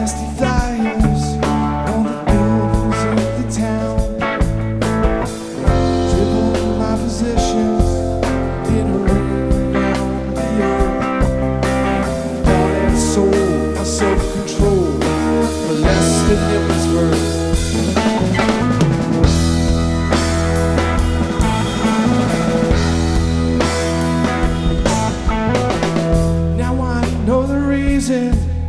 Nasty flyers on the buildings of the town. Dribble my positions in a ring around the earth. Bought and sold my self-control, molested Emmitsburg. Now I know the reason